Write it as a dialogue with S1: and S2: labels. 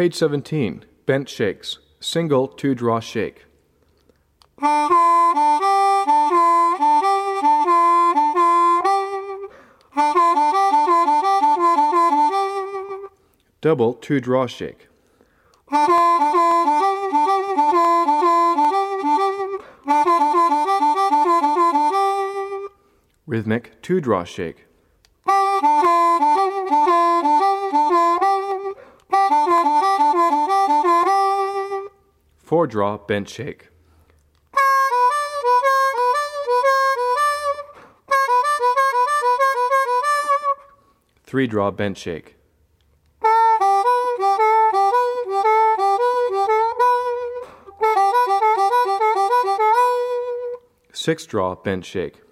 S1: Page 17. Bench shakes. Single 2-draw shake. Double 2-draw shake. Rhythmic 2-draw shake. Four-draw bench shake. Three-draw bench shake. Six-draw bench shake.